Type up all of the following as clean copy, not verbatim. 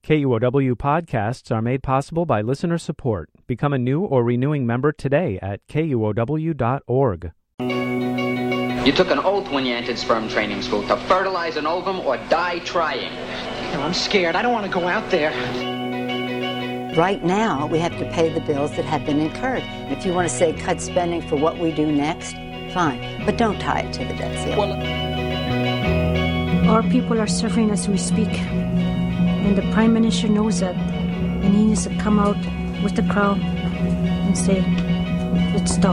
KUOW podcasts are made possible by listener support. Become a new or renewing member today at KUOW.org. You took an oath when you entered sperm training school to fertilize an ovum or die trying. I'm scared. I don't want to go out there. Right now, we have to pay the bills that have been incurred. And if you want to say cut spending for what we do next, fine. But don't tie it to the debt ceiling. Our people are suffering as we speak. And the Prime Minister knows that. And he needs to come out with the crowd and say, let's stop.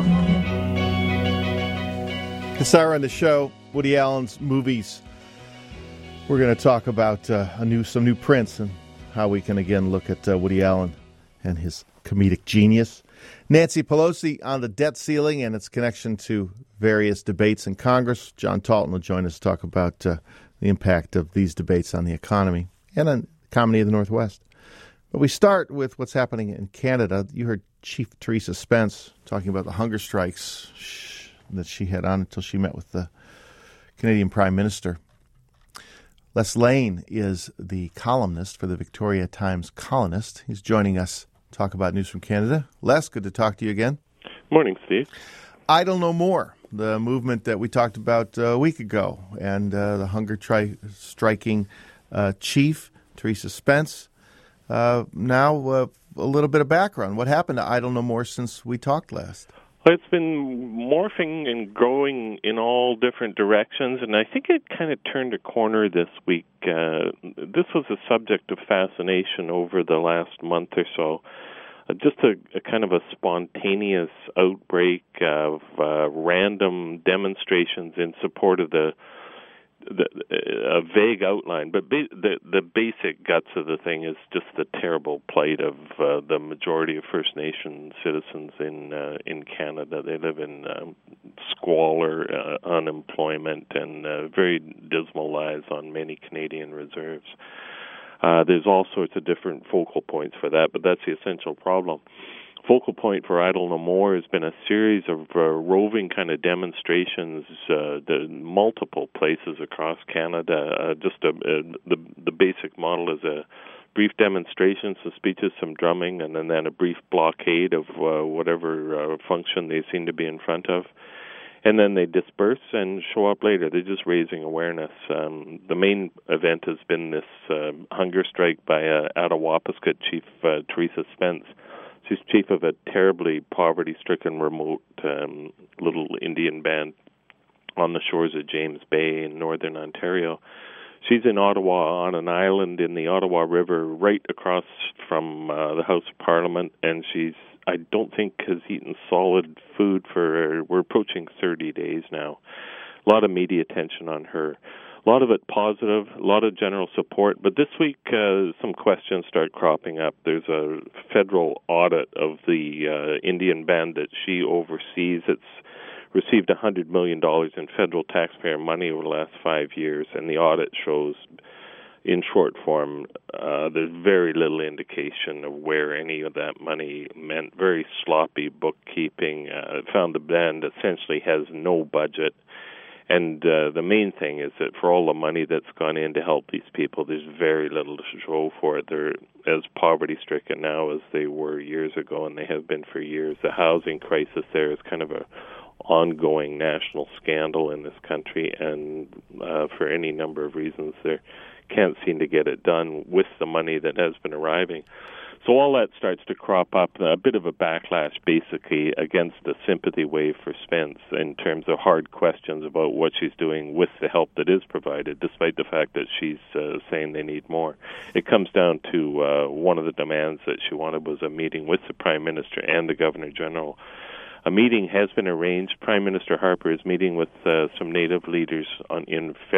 This hour on the show, Woody Allen's movies. We're going to talk about some new prints and how we can again look at Woody Allen and his comedic genius. Nancy Pelosi on the debt ceiling and its connection to various debates in Congress. John Talton will join us to talk about the impact of these debates on the economy and on the economy of the Northwest. But we start with what's happening in Canada. You heard Chief Theresa Spence talking about the hunger strikes that she had on until she met with the Canadian Prime Minister. Les Lane is the columnist for the Victoria Times Colonist. He's joining us to talk about news from Canada. Les, good to talk to you again. Morning, Steve. Idle No More, the movement that we talked about a week ago, and the hunger striking chief, Theresa Spence. Now, a little bit of background. What happened to Idle No More since we talked last? Well, it's been morphing and growing in all different directions, and I think it kind of turned a corner this week. This was a subject of fascination over the last month or so. Just a kind of a spontaneous outbreak of random demonstrations in support of a vague outline, but the basic guts of the thing is just the terrible plight of the majority of First Nation citizens in Canada. They live in squalor, unemployment, and very dismal lives on many Canadian reserves. There's all sorts of different focal points for that, but that's the essential problem. Focal point for Idle No More has been a series of roving kind of demonstrations in multiple places across Canada. The basic model is a brief demonstration, some speeches, some drumming, and then a brief blockade of whatever function they seem to be in front of. And then they disperse and show up later. They're just raising awareness. The main event has been this hunger strike by Attawapiskat Chief Theresa Spence. She's chief of a terribly poverty-stricken, remote little Indian band on the shores of James Bay in northern Ontario. She's in Ottawa on an island in the Ottawa River right across from the House of Parliament, and I don't think has eaten solid food we're approaching 30 days now. A lot of media attention on her. A lot of it positive, a lot of general support, but this week some questions start cropping up. There's a federal audit of the Indian band that she oversees. It's received $100 million in federal taxpayer money over the last 5 years, and the audit shows, in short form, there's very little indication of where any of that money went. Very sloppy bookkeeping. Found the band essentially has no budget. And the main thing is that for all the money that's gone in to help these people, there's very little to show for it. They're as poverty-stricken now as they were years ago, and they have been for years. The housing crisis there is kind of a ongoing national scandal in this country, and for any number of reasons, they can't seem to get it done with the money that has been arriving. So all that starts to crop up, a bit of a backlash basically against the sympathy wave for Spence in terms of hard questions about what she's doing with the help that is provided, despite the fact that she's saying they need more. It comes down to one of the demands that she wanted was a meeting with the Prime Minister and the Governor General. A meeting has been arranged. Prime Minister Harper is meeting with some Native leaders on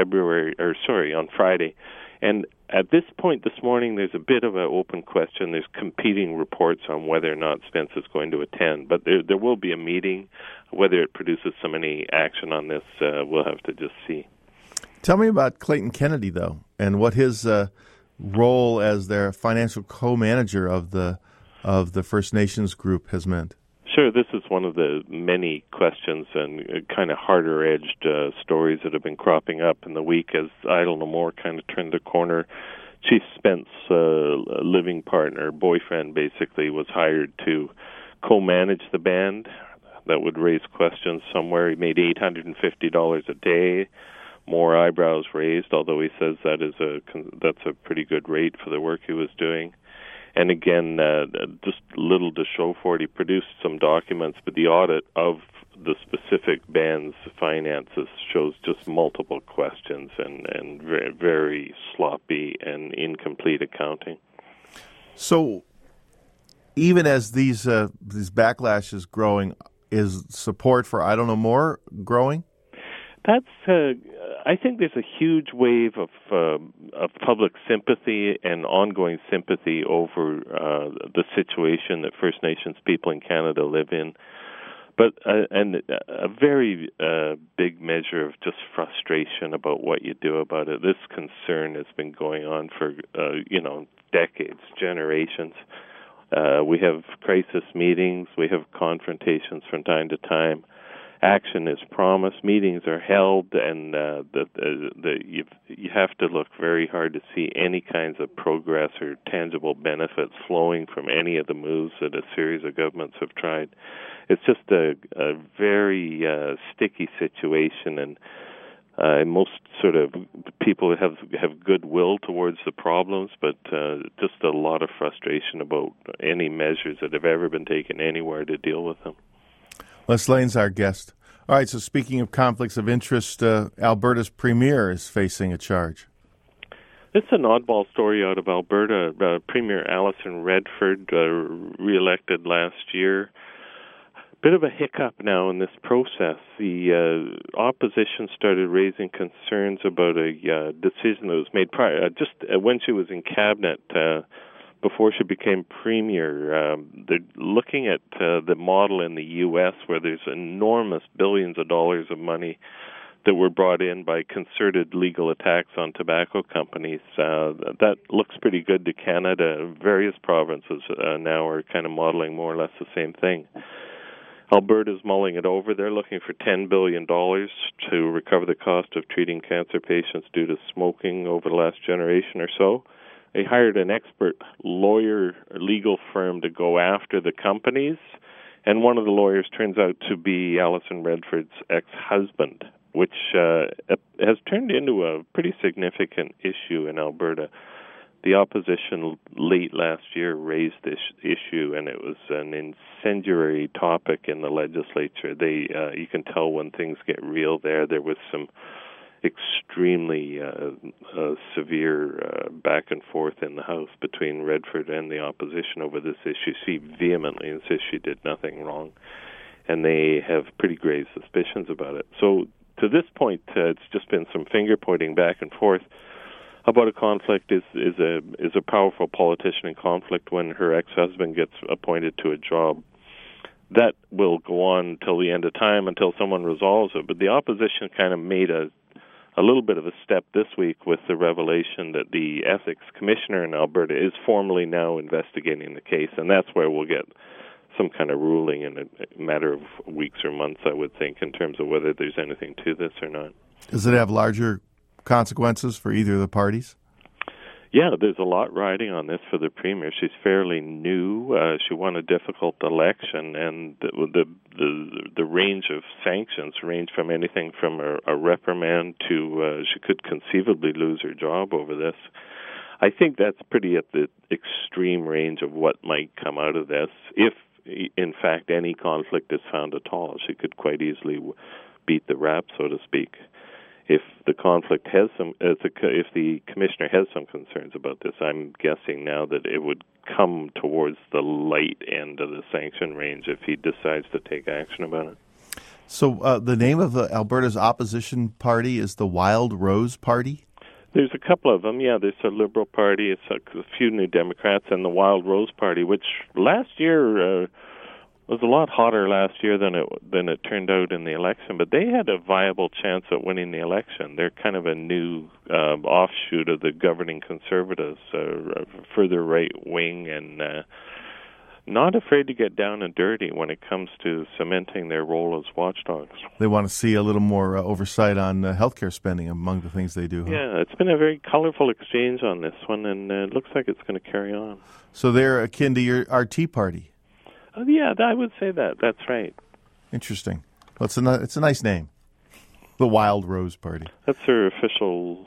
Friday. And at this point this morning, there's a bit of an open question. There's competing reports on whether or not Spence is going to attend. But there will be a meeting. Whether it produces any action on this, we'll have to just see. Tell me about Clayton Kennedy, though, and what his role as their financial co-manager of the First Nations group has meant. Sure, this is one of the many questions and kind of harder-edged stories that have been cropping up in the week as Idle No More kind of turned the corner. Chief Spence, living partner, boyfriend, basically was hired to co-manage the band. That would raise questions somewhere. He made $850 a day. More eyebrows raised, although he says that's a pretty good rate for the work he was doing. And again, just little to show for it. He produced some documents, but the audit of the specific band's finances shows just multiple questions and very, very sloppy and incomplete accounting. So, even as these backlash is growing, is support for I Don't Know More growing? That's. I think there's a huge wave of public sympathy and ongoing sympathy over the situation that First Nations people in Canada live in, but and a very big measure of just frustration about what you do about it. This concern has been going on for decades, generations. We have crisis meetings, we have confrontations from time to time. Action is promised, meetings are held, and you have to look very hard to see any kinds of progress or tangible benefits flowing from any of the moves that a series of governments have tried. It's just a very sticky situation, and most sort of people have goodwill towards the problems, but just a lot of frustration about any measures that have ever been taken anywhere to deal with them. Les Lane's our guest. All right, so speaking of conflicts of interest, Alberta's premier is facing a charge. It's an oddball story out of Alberta. Premier Alison Redford, re-elected last year. Bit of a hiccup now in this process. The opposition started raising concerns about a decision that was made prior, just when she was in cabinet, before she became premier. They're looking at the model in the U.S. where there's enormous billions of dollars of money that were brought in by concerted legal attacks on tobacco companies. That looks pretty good to Canada. Various provinces now are kind of modeling more or less the same thing. Alberta's mulling it over. They're looking for $10 billion to recover the cost of treating cancer patients due to smoking over the last generation or so. They hired an expert lawyer legal firm to go after the companies, and one of the lawyers turns out to be Alison Redford's ex-husband, which has turned into a pretty significant issue in Alberta. The opposition late last year raised this issue, and it was an incendiary topic in the legislature. You can tell when things get real there. There was some extremely severe back and forth in the House between Redford and the opposition over this issue. She vehemently insists she did nothing wrong, and they have pretty grave suspicions about it. So to this point, it's just been some finger-pointing back and forth about a conflict. Is a powerful politician in conflict when her ex-husband gets appointed to a job. That will go on till the end of time, until someone resolves it. But the opposition kind of made a little bit of a step this week with the revelation that the ethics commissioner in Alberta is formally now investigating the case, and that's where we'll get some kind of ruling in a matter of weeks or months, I would think, in terms of whether there's anything to this or not. Does it have larger consequences for either of the parties? Yeah, there's a lot riding on this for the premier. She's fairly new. She won a difficult election, and the range of sanctions range from anything from a reprimand to she could conceivably lose her job over this. I think that's pretty at the extreme range of what might come out of this. If, in fact, any conflict is found at all, she could quite easily beat the rap, so to speak. If the conflict has if the commissioner has some concerns about this, I'm guessing now that it would come towards the light end of the sanction range if he decides to take action about it. So the name of Alberta's opposition party is the Wild Rose Party? There's a couple of them, yeah. There's a Liberal Party, it's a few New Democrats, and the Wild Rose Party, which last year was a lot hotter last year than it turned out in the election, but they had a viable chance at winning the election. They're kind of a new offshoot of the governing Conservatives, further right wing, and not afraid to get down and dirty when it comes to cementing their role as watchdogs. They want to see a little more oversight on healthcare spending among the things they do. Huh? Yeah, it's been a very colorful exchange on this one, and it looks like it's going to carry on. So they're akin to our Tea Party. Yeah, I would say that. That's right. Interesting. Well, it's a nice name. The Wild Rose Party. That's their official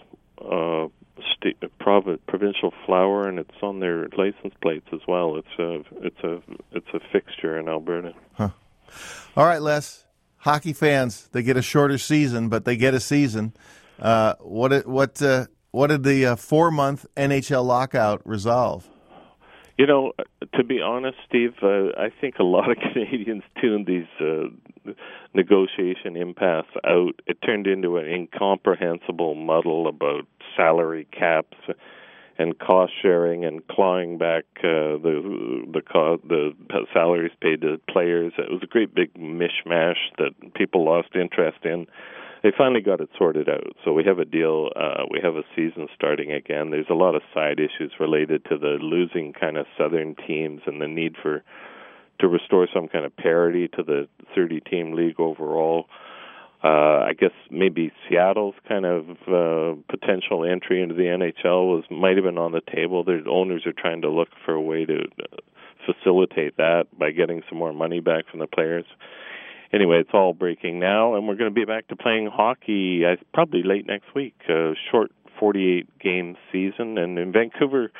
provincial flower, and it's on their license plates as well. It's a fixture in Alberta. Huh. All right, Les. Hockey fans, they get a shorter season, but they get a season. What did the 4-month NHL lockout resolve? You know, to be honest, Steve, I think a lot of Canadians tuned these negotiation impasse out. It turned into an incomprehensible muddle about salary caps and cost sharing and clawing back the salaries paid to players. It was a great big mishmash that people lost interest in. They finally got it sorted out. So we have a deal. We have a season starting again. There's a lot of side issues related to the losing kind of southern teams and the need to restore some kind of parity to the 30-team league overall. I guess maybe Seattle's kind of potential entry into the NHL might have been on the table. Their owners are trying to look for a way to facilitate that by getting some more money back from the players. Anyway, it's all breaking now, and we're going to be back to playing hockey probably late next week. A short 48-game season, and in Vancouver,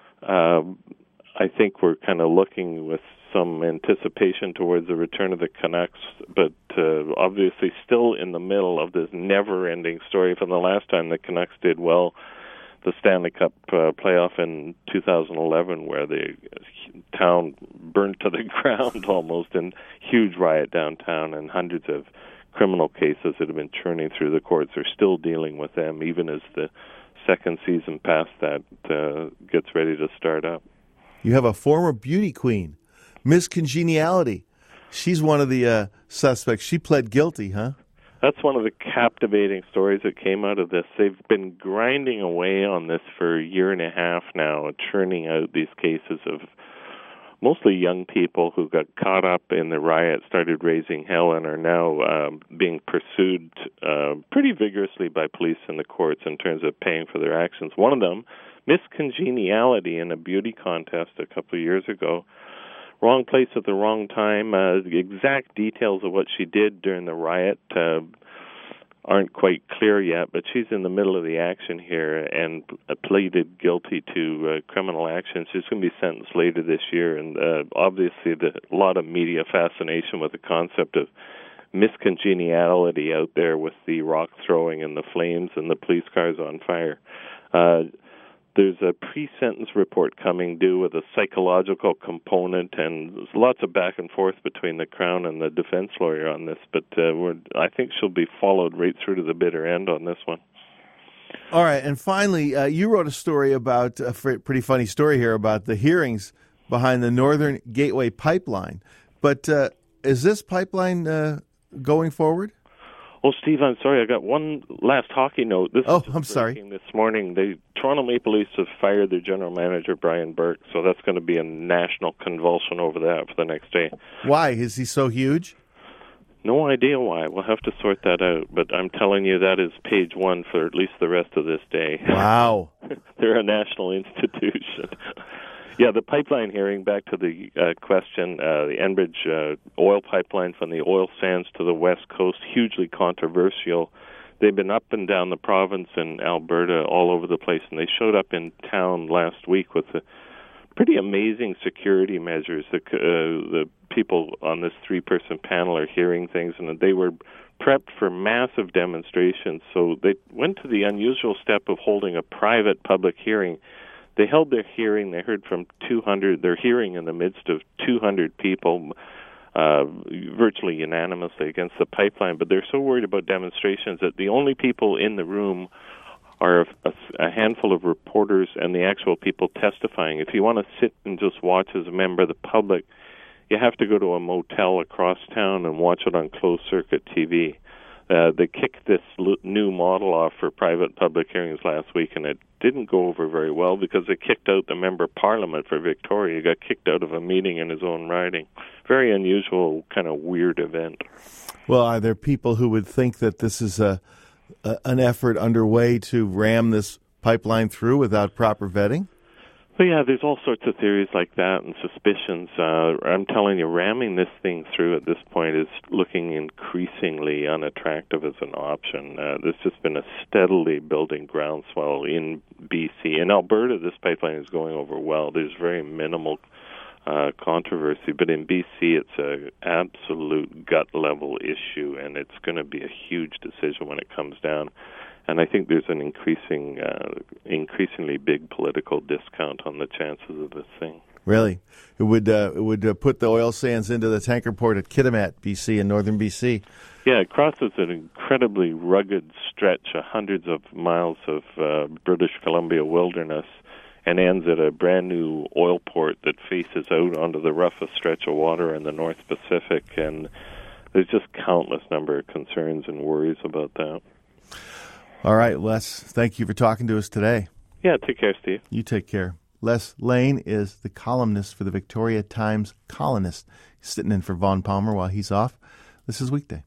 I think we're kind of looking with some anticipation towards the return of the Canucks, but obviously still in the middle of this never-ending story from the last time the Canucks did well, the Stanley Cup playoff in 2011, where the town burned to the ground almost, and huge riot downtown, and hundreds of criminal cases that have been churning through the courts are still dealing with them, even as the second season past that gets ready to start up. You have a former beauty queen, Miss Congeniality. She's one of the suspects. She pled guilty, huh? That's one of the captivating stories that came out of this. They've been grinding away on this for a year and a half now, churning out these cases of mostly young people who got caught up in the riot, started raising hell, and are now being pursued pretty vigorously by police and the courts in terms of paying for their actions. One of them, Miss Congeniality, in a beauty contest a couple of years ago. Wrong place at the wrong time. The exact details of what she did during the riot aren't quite clear yet, but she's in the middle of the action here and pleaded guilty to criminal action. She's going to be sentenced later this year, and obviously a lot of media fascination with the concept of Miss Congeniality out there with the rock throwing and the flames and the police cars on fire. There's a pre-sentence report coming due with a psychological component, and there's lots of back and forth between the Crown and the defense lawyer on this, but I think she'll be followed right through to the bitter end on this one. All right, and finally, you wrote a story about, a pretty funny story here, about the hearings behind the Northern Gateway Pipeline. But is this pipeline going forward? Oh, Steve, I'm sorry. I got one last hockey note. I'm sorry. This morning, the Toronto Maple Leafs have fired their general manager, Brian Burke, so that's going to be a national convulsion over that for the next day. Why? Is he so huge? No idea why. We'll have to sort that out, but I'm telling you that is page one for at least the rest of this day. Wow. They're a national institution. Yeah, the pipeline hearing, back to the question, the Enbridge oil pipeline from the oil sands to the west coast, hugely controversial. They've been up and down the province in Alberta, all over the place, and they showed up in town last week with pretty amazing security measures. The people on this three-person panel are hearing things, and they were prepped for massive demonstrations, so they went to the unusual step of holding a private public hearing. They held their hearing. They heard from 200. Their hearing in the midst of 200 people, virtually unanimously against the pipeline. But they're so worried about demonstrations that the only people in the room are a handful of reporters and the actual people testifying. If you want to sit and just watch as a member of the public, you have to go to a motel across town and watch it on closed-circuit TV. They kicked this new model off for private public hearings last week, and it didn't go over very well because they kicked out the member of parliament for Victoria. He got kicked out of a meeting in his own riding. Very unusual, kind of weird event. Well, are there people who would think that this is an effort underway to ram this pipeline through without proper vetting? Well, yeah, there's all sorts of theories like that and suspicions. I'm telling you, ramming this thing through at this point is looking increasingly unattractive as an option. There's just been a steadily building groundswell in BC. In Alberta, this pipeline is going over well. There's very minimal controversy, but in BC, it's an absolute gut-level issue, and it's going to be a huge decision when it comes down. And I think there's an increasingly big political discount on the chances of this thing. Really? It would put the oil sands into the tanker port at Kitimat, BC, in northern BC. Yeah, it crosses an incredibly rugged stretch, hundreds of miles of British Columbia wilderness, and ends at a brand new oil port that faces out onto the roughest stretch of water in the North Pacific. And there's just countless number of concerns and worries about that. All right, Les, thank you for talking to us today. Yeah, take care, Steve. You take care. Les Lane is the columnist for the Victoria Times Colonist. He's sitting in for Vaughn Palmer while he's off. This is Weekday.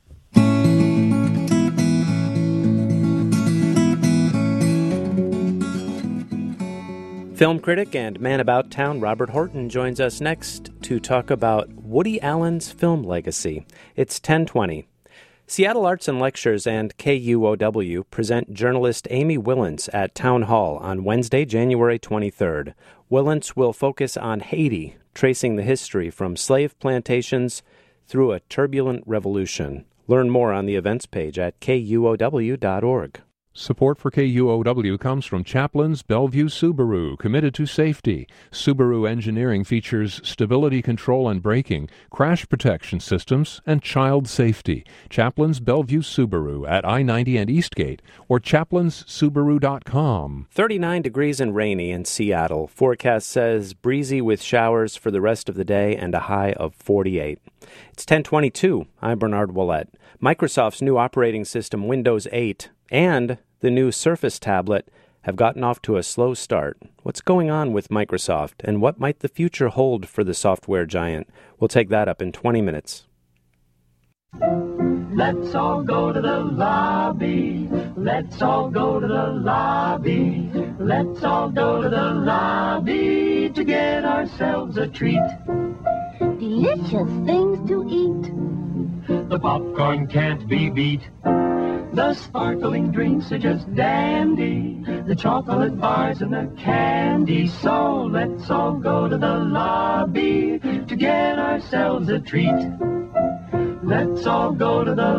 Film critic and man about town Robert Horton joins us next to talk about Woody Allen's film legacy. It's 10:20. Seattle Arts and Lectures and KUOW present journalist Amy Willens at Town Hall on Wednesday, January 23rd. Willens will focus on Haiti, tracing the history from slave plantations through a turbulent revolution. Learn more on the events page at KUOW.org. Support for KUOW comes from Chaplin's Bellevue Subaru, committed to safety. Subaru engineering features stability control and braking, crash protection systems, and child safety. Chaplin's Bellevue Subaru at I-90 and Eastgate, or chaplinsubaru.com. 39 degrees and rainy in Seattle. Forecast says breezy with showers for the rest of the day and a high of 48. It's 10:22. I'm Bernard Ouellette. Microsoft's new operating system, Windows 8, and the new Surface tablet have gotten off to a slow start. What's going on with Microsoft, and what might the future hold for the software giant? We'll take that up in 20 minutes. Let's all go to the lobby. Let's all go to the lobby. Let's all go to the lobby to get ourselves a treat. Delicious things to eat. The popcorn can't be beat. The sparkling drinks are just dandy. The chocolate bars and the candy. So let's all go to the lobby to get ourselves a treat. Let's all go to the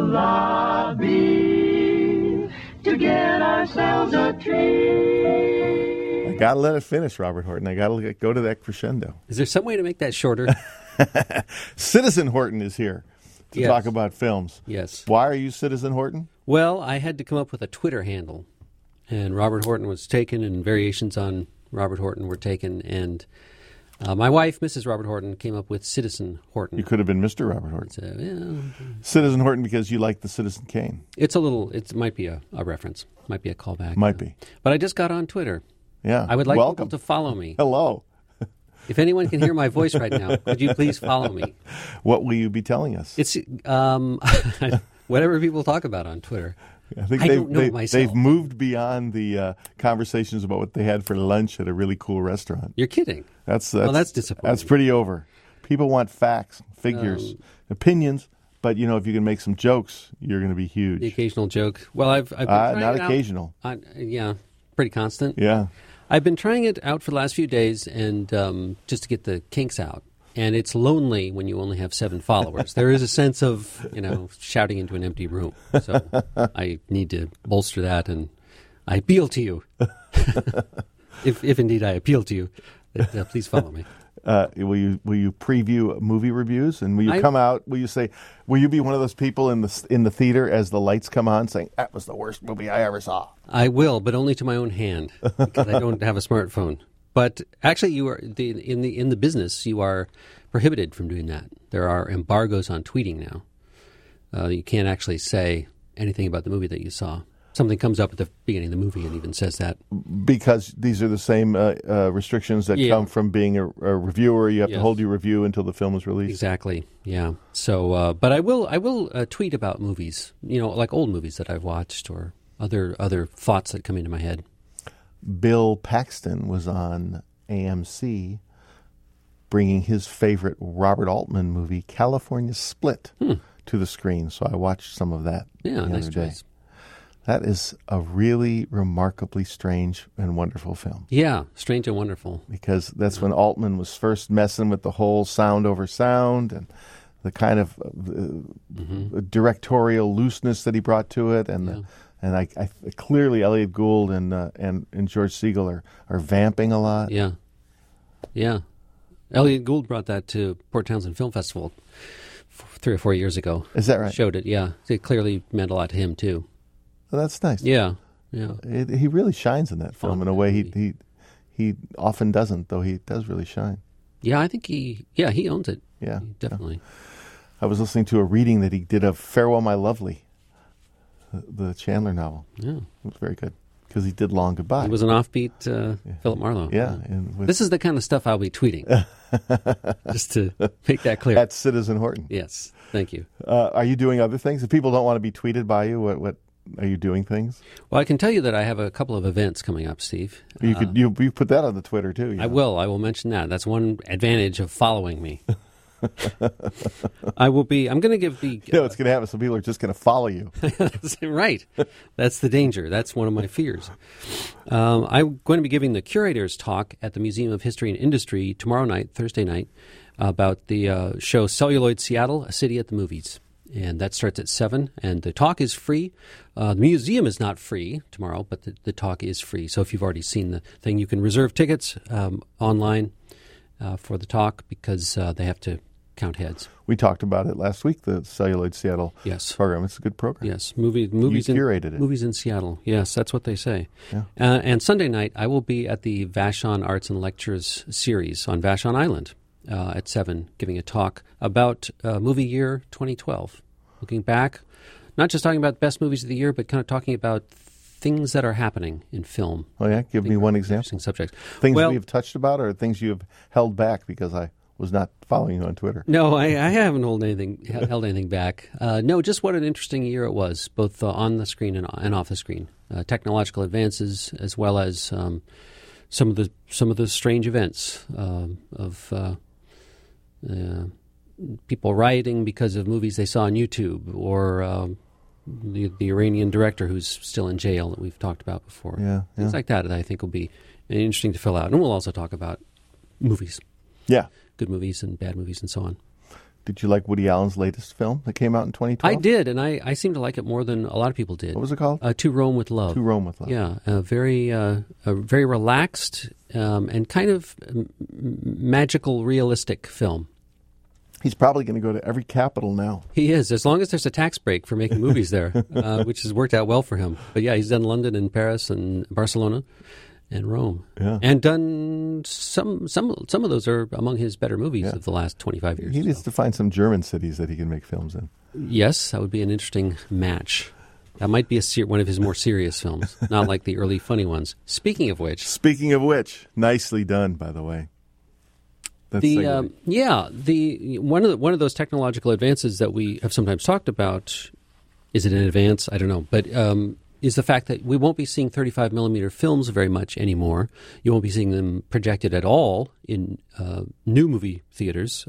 lobby to get ourselves a treat. I gotta let it finish, Robert Horton. I gotta go to that crescendo. Is there some way to make that shorter? Citizen Horton is here to talk about films. Yes. Why are you Citizen Horton? Well, I had to come up with a Twitter handle, and Robert Horton was taken, and variations on Robert Horton were taken, and my wife, Mrs. Robert Horton, came up with Citizen Horton. You could have been Mr. Robert Horton. So, yeah. Citizen Horton because you like the Citizen Kane. It might be a reference, might be a callback. Might be. But I just got on Twitter. Yeah. I would like people to follow me. Hello. If anyone can hear my voice right now, could you please follow me? What will you be telling us? It's whatever people talk about on Twitter. I think don't know myself. They've moved beyond the conversations about what they had for lunch at a really cool restaurant. You're kidding. That's disappointing. That's pretty over. People want facts, figures, opinions. But if you can make some jokes, you're going to be huge. The occasional joke. Well, I've been trying not it occasional. Yeah, pretty constant. Yeah. I've been trying it out for the last few days, and just to get the kinks out. And it's lonely when you only have 7 followers. There is a sense of, shouting into an empty room. So I need to bolster that, and I appeal to you. if indeed I appeal to you, please follow me. Will you preview movie reviews, and will you come out? Will you be one of those people in the theater as the lights come on saying that was the worst movie I ever saw? I will, but only to my own hand because I don't have a smartphone. But actually, you are in the business. You are prohibited from doing that. There are embargoes on tweeting now. You can't actually say anything about the movie that you saw. Something comes up at the beginning of the movie and even says that. Because these are the same restrictions that come from being a reviewer. You have to hold your review until the film is released. Exactly, yeah. So, but I will tweet about movies, like old movies that I've watched or other thoughts that come into my head. Bill Paxton was on AMC bringing his favorite Robert Altman movie, California Split, to the screen. So I watched some of that the other day. Choice. That is a really remarkably strange and wonderful film. Yeah, strange and wonderful. Because that's when Altman was first messing with the whole sound over sound and the kind of directorial looseness that he brought to it. And I clearly Elliot Gould and George Segal are vamping a lot. Yeah. Yeah. Elliot Gould brought that to Port Townsend Film Festival 3 or 4 years ago. Is that right? Showed it, yeah. It clearly meant a lot to him, too. Well, that's nice. Yeah. He really shines in that film in a way he often doesn't, though he does really shine. Yeah, I think he owns it. Yeah. Definitely. I was listening to a reading that he did of Farewell, My Lovely, the Chandler novel. Yeah. It was very good because he did Long Goodbye. He was an offbeat Philip Marlowe. Yeah. This is the kind of stuff I'll be tweeting, just to make that clear. At Citizen Horton. Yes. Thank you. Are you doing other things? If people don't want to be tweeted by you, what are you doing things? Well, I can tell you that I have a couple of events coming up, Steve. You put that on the Twitter, too. I will mention that. That's one advantage of following me. I'm going to give the... it's going to happen. Some people are just going to follow you. That's right. That's the danger. That's one of my fears. I'm going to be giving the curator's talk at the Museum of History and Industry tomorrow night, Thursday night, about the show Celluloid Seattle, A City at the Movies. And that starts at 7, and the talk is free. The museum is not free tomorrow, but the talk is free. So if you've already seen the thing, you can reserve tickets online for the talk because they have to count heads. We talked about it last week, the Celluloid Seattle program. It's a good program. Yes, movies curated it. Movies in Seattle. Yes, that's what they say. Yeah. And Sunday night, I will be at the Vashon Arts and Lectures series on Vashon Island. At 7, giving a talk about movie year 2012. Looking back, not just talking about best movies of the year, but kind of talking about things that are happening in film. Oh, yeah? Give me one example. Interesting subjects. Things we have touched about or things you have held back because I was not following you on Twitter? No, I haven't held anything back. No, just what an interesting year it was, both on the screen and off the screen. Technological advances as well as some of the strange events of people rioting because of movies they saw on YouTube, or the Iranian director who's still in jail that we've talked about before. Things like that I think will be interesting to fill out. And we'll also talk about movies. Yeah. Good movies and bad movies and so on. Did you like Woody Allen's latest film that came out in 2012? I did, and I seem to like it more than a lot of people did. What was it called? To Rome with Love. To Rome with Love. Yeah, a very relaxed and kind of magical, realistic film. He's probably going to go to every capital now. He is, as long as there's a tax break for making movies there, which has worked out well for him. But yeah, he's done London and Paris and Barcelona and Rome, and done some of those are among his better movies of the last 25 years. He needs to find some German cities that he can make films in. Yes, that would be an interesting match. That might be one of his more serious films, not like the early funny ones. Speaking of which, nicely done, by the way. One of those technological advances that we have sometimes talked about, is it an advance? I don't know, but is the fact that we won't be seeing 35 millimeter films very much anymore. You won't be seeing them projected at all in new movie theaters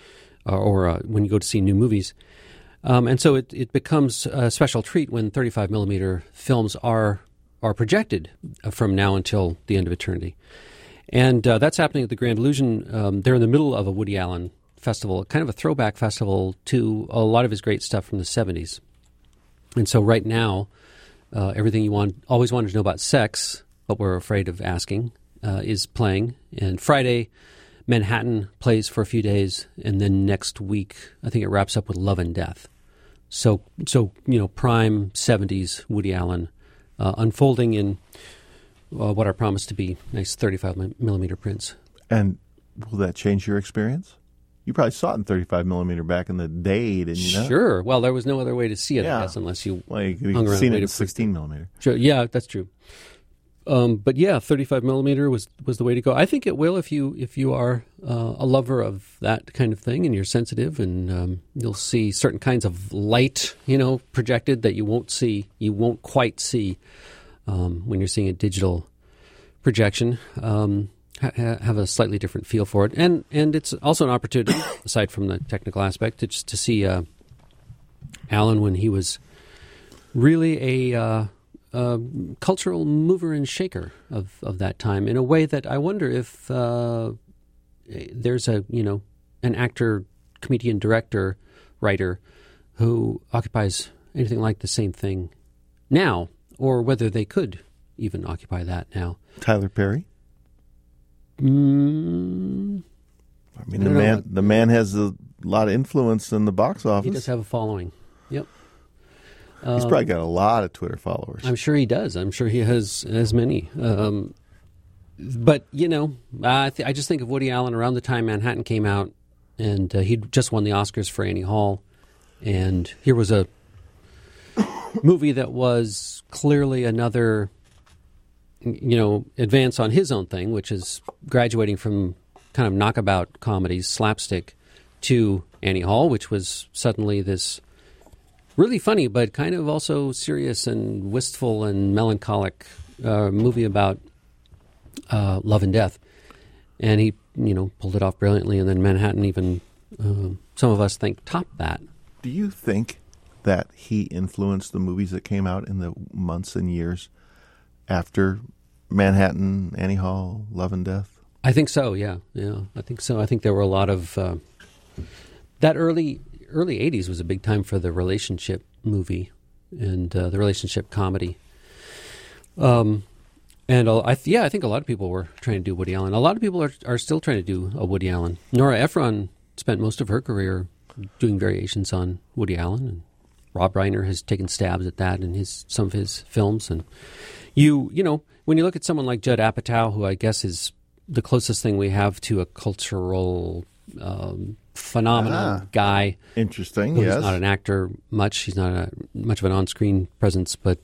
or when you go to see new movies. And so it becomes a special treat when 35 millimeter films are projected from now until the end of eternity. And that's happening at the Grand Illusion. They're in the middle of a Woody Allen festival, kind of a throwback festival to a lot of his great stuff from the 70s. And so right now, everything you always wanted to know about sex, but were afraid of asking, is playing. And Friday, Manhattan plays for a few days, and then next week, I think it wraps up with Love and Death. So prime 70s Woody Allen unfolding in what are promised to be nice 35 millimeter prints. And will that change your experience? You probably saw it in 35 millimeter back in the day, didn't you? Sure. Well, there was no other way to see it, I guess, unless you hung around. Seen it in 16 millimeter. Sure. Yeah, that's true. But yeah, 35 millimeter was the way to go. I think it will if you are a lover of that kind of thing and you're sensitive, and you'll see certain kinds of light, projected that you won't quite see when you're seeing a digital projection. Have a slightly different feel for it, and it's also an opportunity, aside from the technical aspect, to see Alan when he was really a cultural mover and shaker of that time, in a way that I wonder if there's an actor, comedian, director, writer who occupies anything like the same thing now, or whether they could even occupy that now. Tyler Perry. I mean, the man has a lot of influence in the box office. He does have a following. Yep. He's probably got a lot of Twitter followers. I'm sure he does. I'm sure he has as many. But, I just think of Woody Allen around the time Manhattan came out, and he'd just won the Oscars for Annie Hall. And here was a movie that was clearly another advance on his own thing, which is graduating from kind of knockabout comedies, slapstick, to Annie Hall, which was suddenly this really funny but kind of also serious and wistful and melancholic movie about love and death. And he, pulled it off brilliantly, and then Manhattan even, some of us think, topped that. Do you think that he influenced the movies that came out in the months and years after Manhattan, Annie Hall, Love and Death? I think so, yeah. I think so. I think there were a lot of... that early 80s was a big time for the relationship movie and the relationship comedy. I think a lot of people were trying to do Woody Allen. A lot of people are still trying to do a Woody Allen. Nora Ephron spent most of her career doing variations on Woody Allen, and Rob Reiner has taken stabs at that in some of his films. And when you look at someone like Judd Apatow, who I guess is the closest thing we have to a cultural phenomenon guy. Interesting, yes. He's not an actor much. He's not much of an on-screen presence, but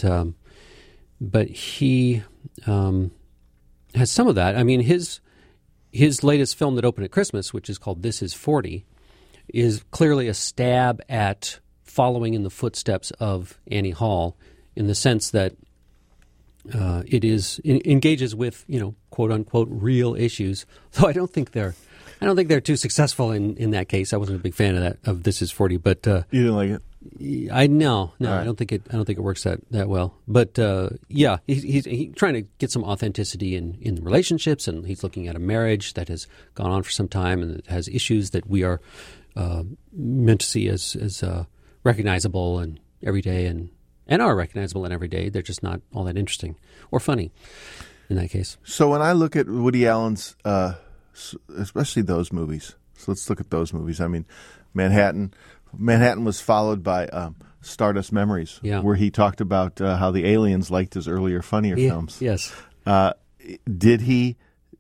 he has some of that. I mean, his latest film that opened at Christmas, which is called This Is 40, is clearly a stab at following in the footsteps of Annie Hall, in the sense that it engages with, quote unquote, real issues. Though I don't think they're too successful in that case. I wasn't a big fan of This Is 40, but you didn't like it. No, right. I don't think it works that well. But he's trying to get some authenticity in the relationships, and he's looking at a marriage that has gone on for some time and that has issues that we are meant to see as recognizable and everyday, and are recognizable and everyday. They're just not all that interesting or funny in that case. So when I look at Woody Allen's, especially those movies, so let's look at those movies. I mean, Manhattan was followed by Stardust Memories, where he talked about how the aliens liked his earlier, funnier films. Yes. Did he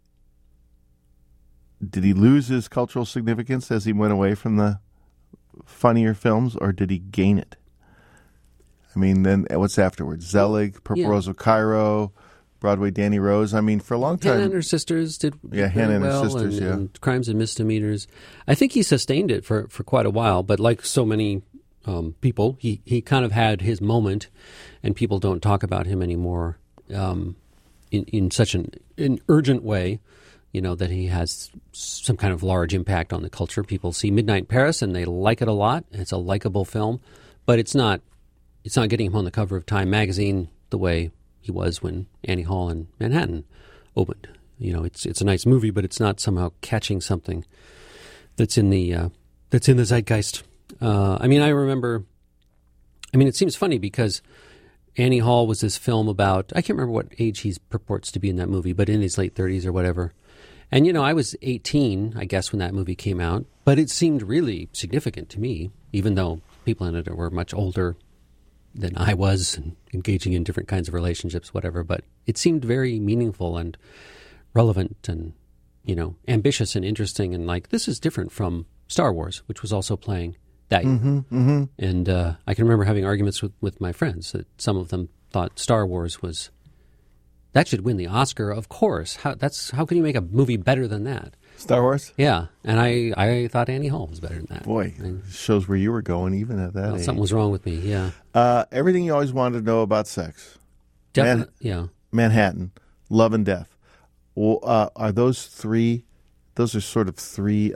lose his cultural significance as he went away from the funnier films, or did he gain it? I mean, then what's afterwards? Zelig, Purple Rose of Cairo, Broadway Danny Rose. I mean, for a long time... Hannah and Her Sisters did Hannah and Her Sisters, and Crimes and Misdemeanors. I think he sustained it for quite a while, but like so many people, he kind of had his moment, and people don't talk about him anymore in such an urgent way, that he has some kind of large impact on the culture. People see Midnight in Paris, and they like it a lot. It's a likable film, but it's not getting him on the cover of Time magazine the way he was when Annie Hall and Manhattan opened. It's a nice movie, but it's not somehow catching something that's in the zeitgeist. I remember. It seems funny because Annie Hall was this film about, I can't remember what age he purports to be in that movie, but in his late 30s or whatever. And I was 18, I guess, when that movie came out, but it seemed really significant to me, even though people in it were much older than I was, and engaging in different kinds of relationships, whatever. But it seemed very meaningful and relevant and, ambitious and interesting. And like, this is different from Star Wars, which was also playing that year. Mm-hmm. And I can remember having arguments with my friends that some of them thought Star Wars that should win the Oscar, of course. How can you make a movie better than that? Star Wars? Yeah, and I thought Annie Hall was better than that. Boy, shows where you were going even at that age. Something was wrong with me, yeah. Everything you always wanted to know about sex. Yeah. Manhattan, Love and Death. Are those three? Those are sort of three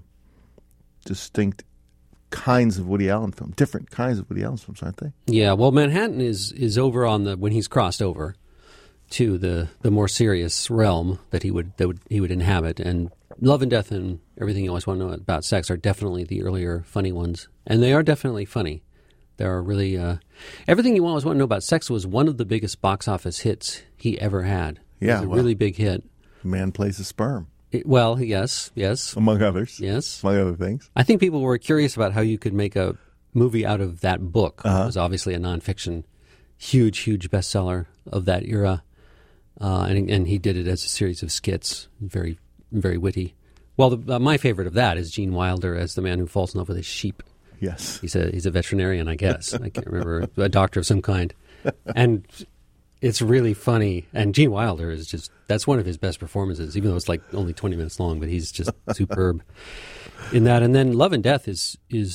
distinct kinds of Woody Allen films, different kinds of Woody Allen films, aren't they? Yeah, well, Manhattan is over on when he's crossed over to the more serious realm that he would inhabit, and Love and Death and Everything You Always Want to Know About Sex are definitely the earlier funny ones, and they are definitely funny. There are really Everything You Always Want to Know About Sex was one of the biggest box office hits he ever had. Yeah, it was a really big hit. Man plays a sperm. Yes. Among others. Yes. Among other things. I think people were curious about how you could make a movie out of that book. It was obviously a nonfiction, huge bestseller of that era. And he did it as a series of skits, very, very witty. Well, my favorite of that is Gene Wilder as the man who falls in love with his sheep. Yes. He's a veterinarian, I guess. I can't remember, a doctor of some kind. And it's really funny. And Gene Wilder is that's one of his best performances, even though it's like only 20 minutes long, but he's just superb in that. And then Love and Death is in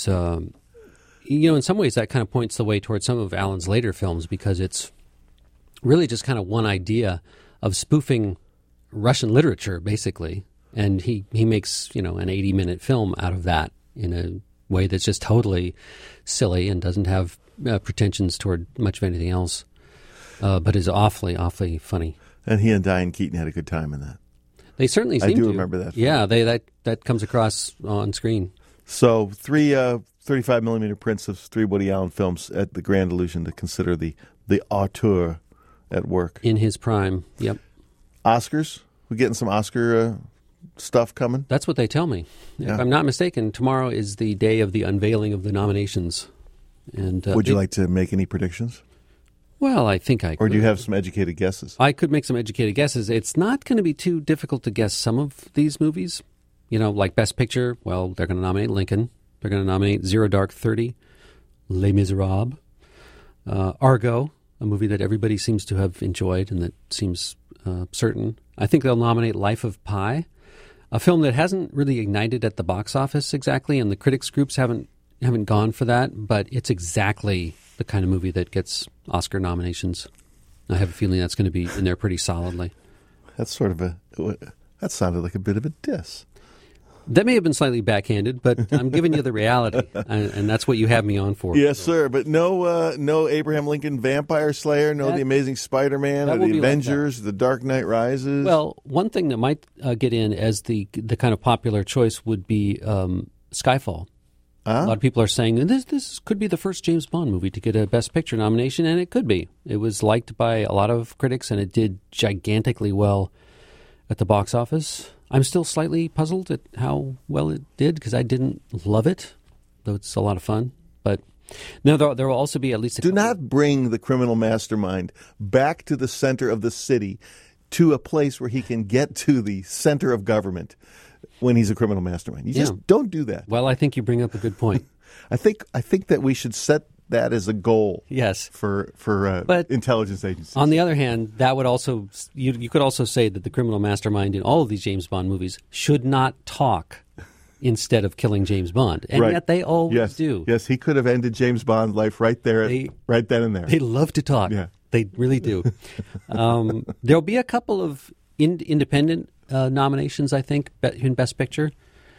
some ways that kind of points the way towards some of Allen's later films, because it's really just kind of one idea of spoofing Russian literature, basically. And he makes, an 80-minute film out of that in a way that's just totally silly and doesn't have pretensions toward much of anything else, but is awfully, awfully funny. And he and Diane Keaton had a good time in that. They certainly seem to. I do remember that film. Yeah, that comes across on screen. So 35-millimeter prints of 3 Woody Allen films at the Grand Illusion to consider the auteur at work. In his prime, yep. Oscars? We getting some Oscar stuff coming? That's what they tell me. Yeah. If I'm not mistaken, tomorrow is the day of the unveiling of the nominations. And would you like to make any predictions? Well, I think I could. Or do you have some educated guesses? I could make some educated guesses. It's not going to be too difficult to guess some of these movies. Like Best Picture, well, they're going to nominate Lincoln. They're going to nominate Zero Dark 30, Les Miserables, Argo, a movie that everybody seems to have enjoyed and that seems certain. I think they'll nominate Life of Pi, a film that hasn't really ignited at the box office exactly, and the critics groups haven't gone for that, but it's exactly the kind of movie that gets Oscar nominations. I have a feeling that's going to be in there pretty solidly. That sounded like a bit of a diss. That may have been slightly backhanded, but I'm giving you the reality, and that's what you have me on for. Yes, sir. But no Abraham Lincoln Vampire Slayer, The Amazing Spider-Man, or The Avengers, The Dark Knight Rises. Well, one thing that might get in as the kind of popular choice would be Skyfall. A lot of people are saying this could be the first James Bond movie to get a Best Picture nomination, and it could be. It was liked by a lot of critics, and it did gigantically well at the box office. I'm still slightly puzzled at how well it did, because I didn't love it, though it's a lot of fun. But no, there will also be at least Do not bring the criminal mastermind back to the center of the city, to a place where he can get to the center of government when he's a criminal mastermind. You just don't do that. Well, I think you bring up a good point. I think that we should set that as a goal. Yes, for intelligence agencies. On the other hand, that would also you could also say that the criminal mastermind in all of these James Bond movies should not talk instead of killing James Bond, and yet they always do. Yes, he could have ended James Bond's life right there, right then and there. They love to talk. Yeah, they really do. There'll be a couple of independent nominations, I think, in Best Picture.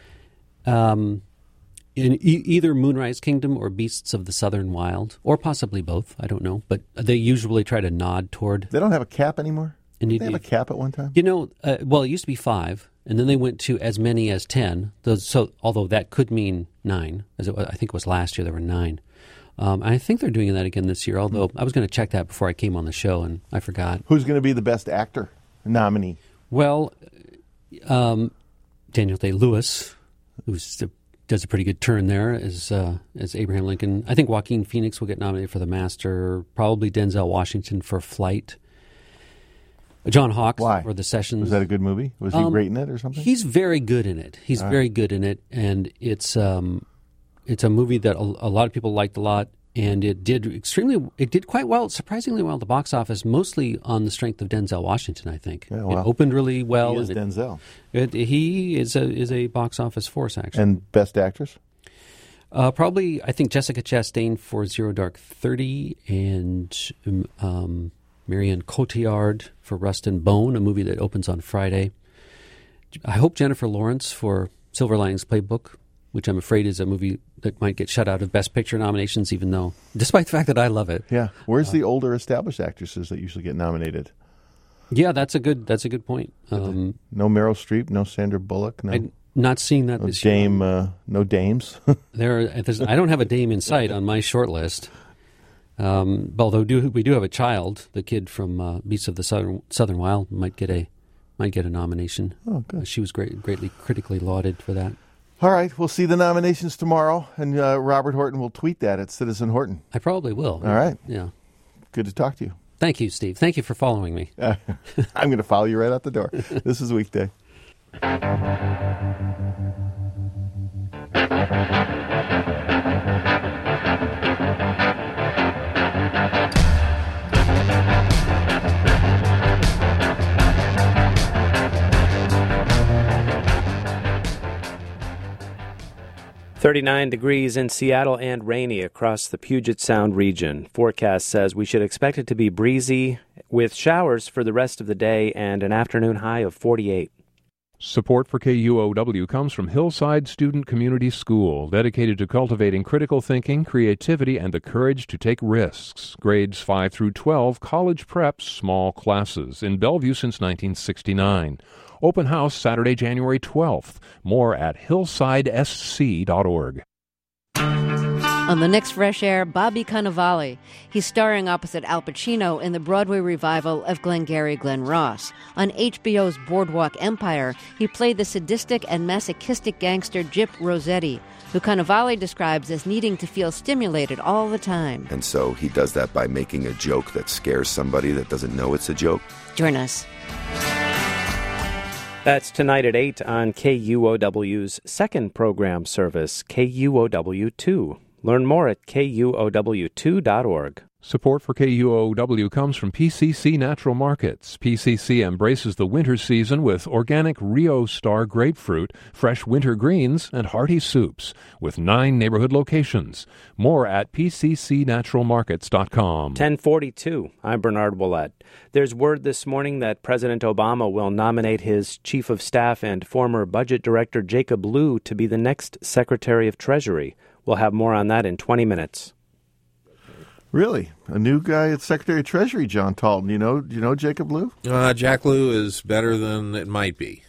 In either Moonrise Kingdom or Beasts of the Southern Wild, or possibly both. I don't know, but they usually try to nod toward. They don't have a cap anymore? Did they have a cap at one time? Well, it used to be 5, and then they went to as many as 10. So, although that could mean 9, I think it was last year there were 9. I think they're doing that again this year, although I was going to check that before I came on the show, and I forgot. Who's going to be the best actor nominee? Well, Daniel Day-Lewis, who's does a pretty good turn there as Abraham Lincoln. I think Joaquin Phoenix will get nominated for The Master. Probably Denzel Washington for Flight. John Hawkes Why? for The Sessions. Was that a good movie? Was he great in it or something? He's very good in it. He's very good in it, and it's a movie that a lot of people liked a lot, and it did quite well, surprisingly well at the box office, mostly on the strength of Denzel Washington, I think. Yeah, well, it opened really well. He is Denzel. He is a box office force, actually. And Best Actress? Probably, I think Jessica Chastain for Zero Dark 30, and Marion Cotillard for Rust and Bone, a movie that opens on Friday. I hope Jennifer Lawrence for Silver Linings Playbook, which I'm afraid is a movie that might get shut out of Best Picture nominations, even though, despite the fact that I love it. Yeah. Where's the older established actresses that usually get nominated? Yeah, that's a good point. No Meryl Streep, no Sandra Bullock, no. I'm not seeing that this year. No dames. I don't have a dame in sight on my short list. Although we do have a child, the kid from Beasts of the Southern Wild might get a nomination. Oh, good. She was greatly critically lauded for that. All right, we'll see the nominations tomorrow, and Robert Horton will tweet that at Citizen Horton. I probably will. All right. Yeah. Good to talk to you. Thank you, Steve. Thank you for following me. I'm going to follow you right out the door. This is Weekday. .39 in Seattle and rainy across the Puget Sound region. Forecast says we should expect it to be breezy with showers for the rest of the day and an afternoon high of 48. Support for KUOW comes from Hillside Student Community School, dedicated to cultivating critical thinking, creativity, and the courage to take risks. Grades 5 through 12, college prep, small classes. In Bellevue since 1969. Open house Saturday, January 12th. More at hillsidesc.org. On the next Fresh Air, Bobby Cannavale. He's starring opposite Al Pacino in the Broadway revival of Glengarry Glen Ross. On HBO's Boardwalk Empire, he played the sadistic and masochistic gangster Gyp Rossetti, who Cannavale describes as needing to feel stimulated all the time. And so he does that by making a joke that scares somebody that doesn't know it's a joke. Join us. That's tonight at 8 on KUOW's second program service, KUOW2. Learn more at KUOW2.org. Support for KUOW comes from PCC Natural Markets. PCC embraces the winter season with organic Rio Star grapefruit, fresh winter greens, and hearty soups, with 9 neighborhood locations. More at PCCNaturalMarkets.com. 10:42. I'm Bernard Willett. There's word this morning that President Obama will nominate his Chief of Staff and former Budget Director Jacob Lew to be the next Secretary of Treasury. We'll have more on that in 20 minutes. Really? A new guy at Secretary of Treasury, John Talton. Do you know Jacob Lew? Jack Lew is better than it might be.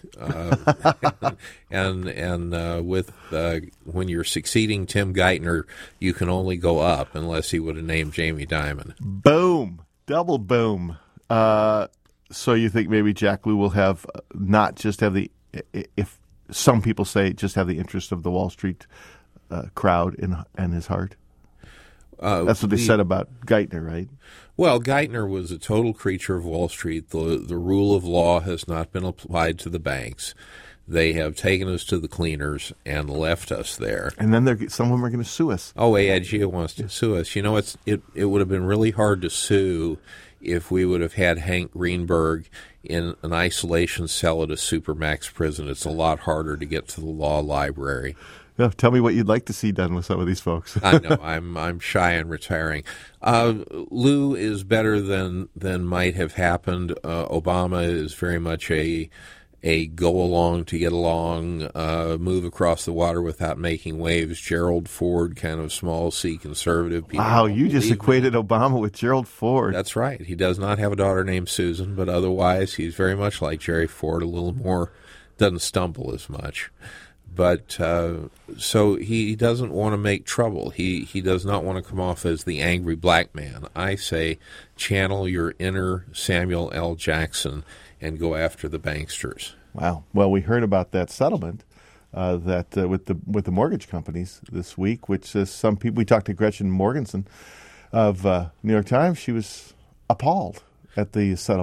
With when you're succeeding Tim Geithner, you can only go up unless he would have named Jamie Dimon. Boom. Double boom. So you think maybe Jack Lew will have not just have the, if some people say, just have the interest of the Wall Street crowd in his heart? That's what they said about Geithner, right? Well, Geithner was a total creature of Wall Street. The rule of law has not been applied to the banks. They have taken us to the cleaners and left us there. And then some of them are going to sue us. Oh, AIG wants to sue us. You know, it would have been really hard to sue if we would have had Hank Greenberg in an isolation cell at a Supermax prison. It's a lot harder to get to the law library. Tell me what you'd like to see done with some of these folks. I know. I'm shy and retiring. Lew is better than might have happened. Obama is very much a go along to get along, move across the water without making waves. Gerald Ford, kind of small C conservative. People wow, you just equated Obama with Gerald Ford. That's right. He does not have a daughter named Susan, but otherwise he's very much like Jerry Ford, a little more, doesn't stumble as much. But so he doesn't want to make trouble. He does not want to come off as the angry black man. I say channel your inner Samuel L. Jackson and go after the banksters. Wow. Well, we heard about that settlement with the mortgage companies this week, which some people. We talked to Gretchen Morgensen of New York Times. She was appalled at the settlement.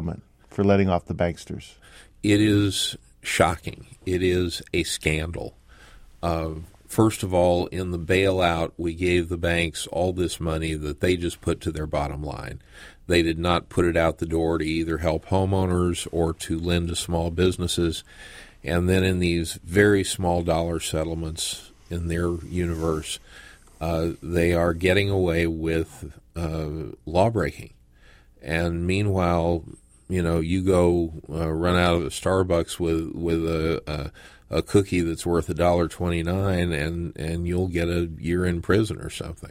for letting off the banksters? It is shocking. It is a scandal. First of all, in the bailout, we gave the banks all this money that they just put to their bottom line. They did not put it out the door to either help homeowners or to lend to small businesses. And then in these very small dollar settlements in their universe, they are getting away with law breaking. And meanwhile, you go run out of a Starbucks with a cookie that's worth $1.29, and you'll get a year in prison or something.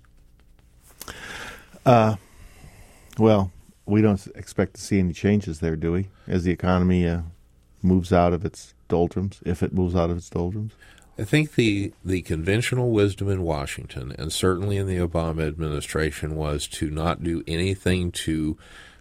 Well, we don't expect to see any changes there, do we? As the economy moves out of its doldrums, if it moves out of its doldrums? I think the conventional wisdom in Washington, and certainly in the Obama administration, was to not do anything to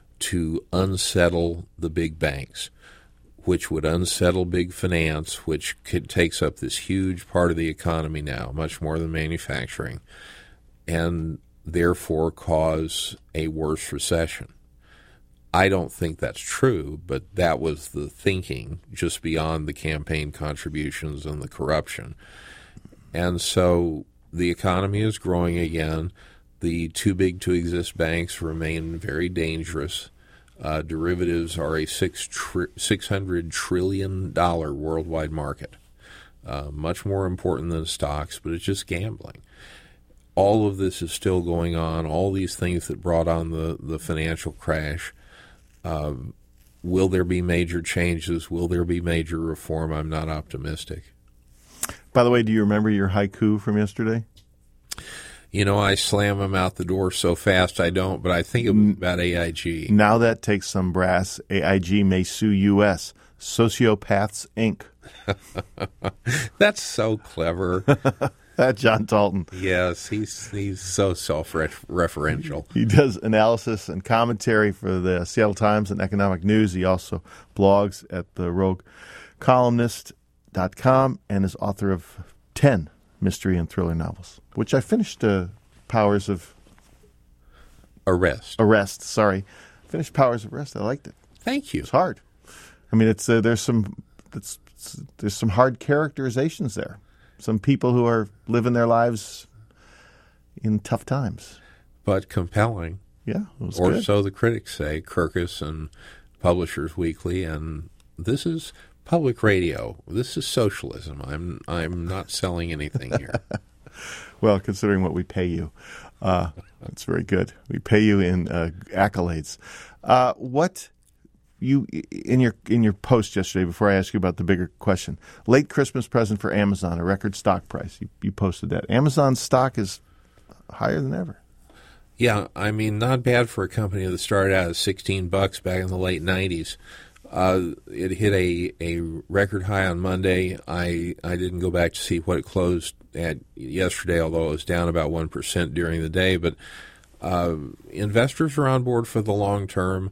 unsettle the big banks, which would unsettle big finance, which takes up this huge part of the economy now, much more than manufacturing, and therefore cause a worse recession. I don't think that's true, but that was the thinking, just beyond the campaign contributions and the corruption. And so the economy is growing again. The too-big-to-exist banks remain very dangerous. Derivatives are a $600 trillion worldwide market, much more important than stocks, but it's just gambling. All of this is still going on, all these things that brought on the financial crash. Will there be major changes? Will there be major reform? I'm not optimistic. By the way, do you remember your haiku from yesterday? I slam them out the door so fast I don't, but I think it was about AIG. Now that takes some brass. AIG may sue U.S. Sociopaths, Inc. That's so clever. John Talton. Yes, he's so self-referential. He does analysis and commentary for the Seattle Times and Economic News. He also blogs at the RogueColumnist.com and is author of 10 mystery and thriller novels, which I finished. Powers of Arrest. Finished Powers of Arrest. I liked it. Thank you. It's hard. I mean, it's there's some hard characterizations there. Some people who are living their lives in tough times, but compelling. Yeah, it was or good. So the critics say. Kirkus and Publishers Weekly, and this is public radio. This is socialism. I'm not selling anything here. Well, considering what we pay you, that's very good. We pay you in accolades. What you in your post yesterday, before I ask you about the bigger question, late Christmas present for Amazon, a record stock price. You posted that. Amazon's stock is higher than ever. Yeah, I mean, not bad for a company that started out at $16 back in the late 90s. It hit a record high on Monday. I didn't go back to see what it closed at yesterday, although it was down about 1% during the day. But investors are on board for the long term.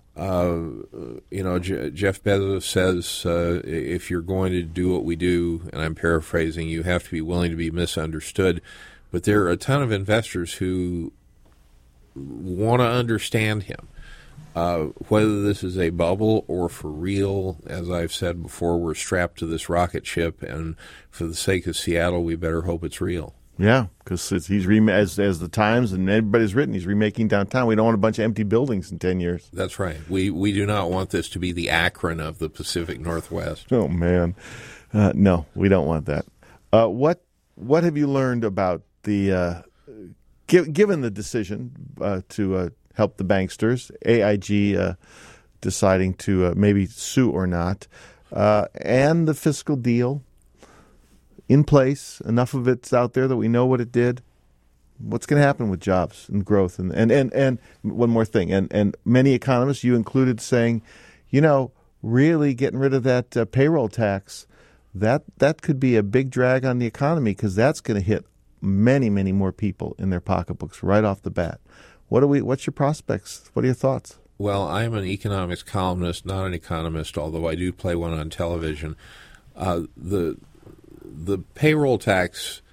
Jeff Bezos says if you're going to do what we do, and I'm paraphrasing, you have to be willing to be misunderstood. But there are a ton of investors who want to understand him. Whether this is a bubble or for real, as I've said before, we're strapped to this rocket ship, and for the sake of Seattle, we better hope it's real. Yeah, because as the Times and everybody's written, he's remaking downtown. We don't want a bunch of empty buildings in 10 years. That's right. We do not want this to be the Akron of the Pacific Northwest. Oh, man. No, we don't want that. What have you learned about the given the decision to help the banksters, AIG deciding to maybe sue or not, and the fiscal deal in place, enough of it's out there that we know what it did? What's going to happen with jobs and growth? And one more thing, and many economists, you included, saying, really getting rid of that payroll tax, that could be a big drag on the economy, because that's going to hit many, many more people in their pocketbooks right off the bat. What's your prospects? What are your thoughts? Well, I'm an economics columnist, not an economist, although I do play one on television. The payroll tax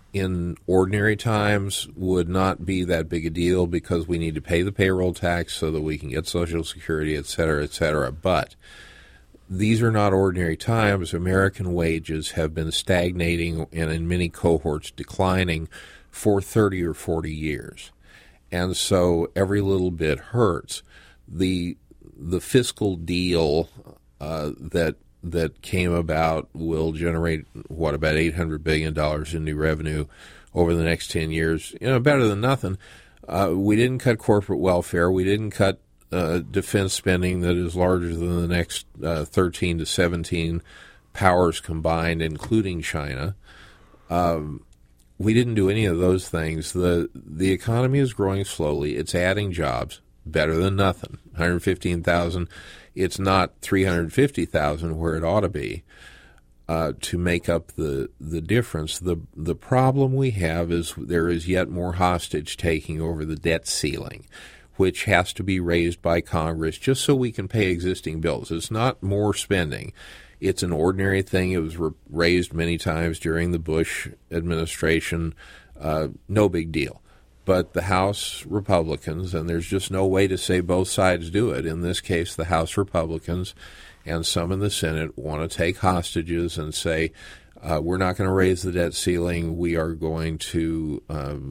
in ordinary times would not be that big a deal because we need to pay the payroll tax so that we can get Social Security, et cetera, et cetera. But these are not ordinary times. American wages have been stagnating and in many cohorts declining for 30 or 40 years. And so every little bit hurts. The fiscal deal that came about will generate, about $800 billion in new revenue over the next 10 years. Better than nothing. We didn't cut corporate welfare. We didn't cut defense spending that is larger than the next 13 to 17 powers combined, including China. We didn't do any of those things. The economy is growing slowly. It's adding jobs. Better than nothing. 115,000. It's not 350,000 where it ought to be to make up the difference. The problem we have is there is yet more hostage taking over the debt ceiling, which has to be raised by Congress just so we can pay existing bills. It's not more spending. It's an ordinary thing. It was raised many times during the Bush administration. No big deal. But the House Republicans, and there's just no way to say both sides do it. In this case, the House Republicans and some in the Senate want to take hostages and say, we're not going to raise the debt ceiling. We are going to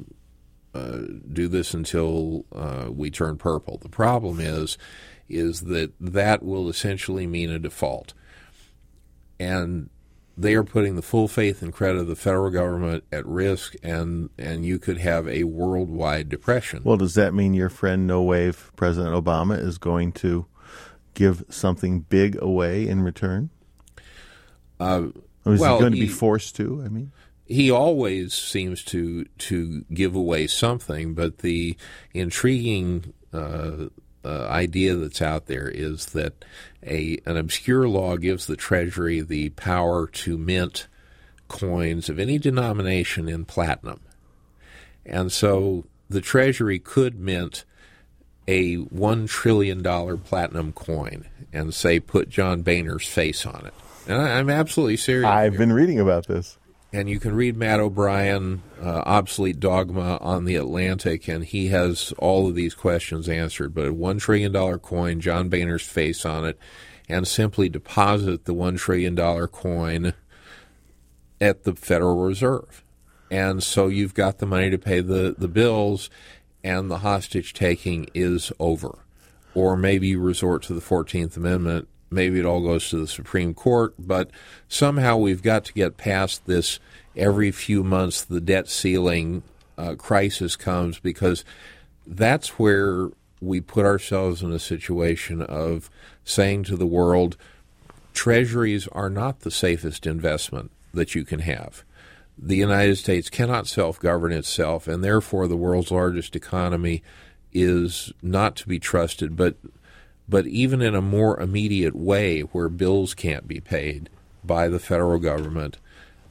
do this until we turn purple. The problem is that will essentially mean a default. And they are putting the full faith and credit of the federal government at risk, and you could have a worldwide depression. Well, does that mean your friend No Wave President Obama is going to give something big away in return? Or is he going to be forced to? I mean, he always seems to give away something, but the intriguing idea that's out there is that an obscure law gives the Treasury the power to mint coins of any denomination in platinum. And so the Treasury could mint a $1 trillion platinum coin and say, put John Boehner's face on it. And I'm absolutely serious. I've been reading about this. And you can read Matt O'Brien, Obsolete Dogma on The Atlantic, and he has all of these questions answered. But a $1 trillion coin, John Boehner's face on it, and simply deposit the $1 trillion coin at the Federal Reserve. And so you've got the money to pay the bills, and the hostage-taking is over. Or maybe you resort to the 14th Amendment. Maybe it all goes to the Supreme Court, but somehow we've got to get past this every few months the debt ceiling crisis comes, because that's where we put ourselves in a situation of saying to the world, treasuries are not the safest investment that you can have. The United States cannot self-govern itself, and therefore the world's largest economy is not to be trusted, but even in a more immediate way where bills can't be paid by the federal government,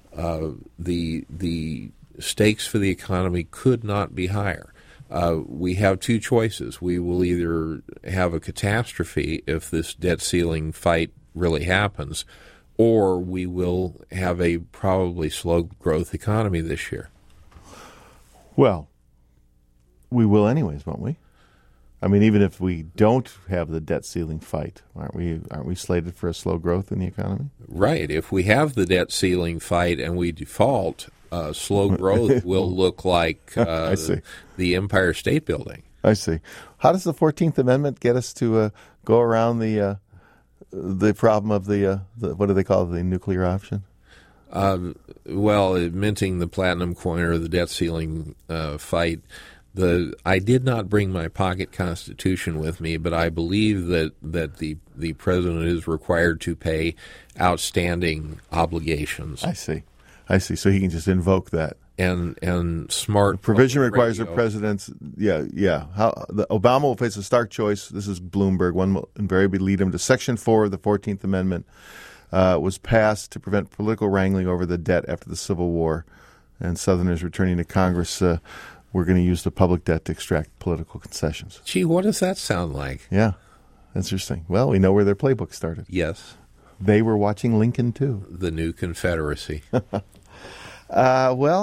the stakes for the economy could not be higher. We have two choices. We will either have a catastrophe if this debt ceiling fight really happens, or we will have a probably slow growth economy this year. Well, we will anyways, won't we? I mean, even if we don't have the debt ceiling fight, aren't we slated for a slow growth in the economy? Right. If we have the debt ceiling fight and we default, slow growth will look like the Empire State Building. I see. How does the 14th Amendment get us to go around the problem of the what do they call it, the nuclear option? Well, minting the platinum coin or the debt ceiling fight. I did not bring my pocket constitution with me, but I believe that the president is required to pay outstanding obligations. I see. So he can just invoke that. And smart the provision requires the president's. Yeah. Obama will face a stark choice. This is Bloomberg. One will invariably lead him to Section 4 of the 14th Amendment. Was passed to prevent political wrangling over the debt after the Civil War, and Southerners returning to Congress. We're going to use the public debt to extract political concessions. Gee, what does that sound like? Yeah, interesting. Well, we know where their playbook started. Yes. They were watching Lincoln, too. The new Confederacy. Well,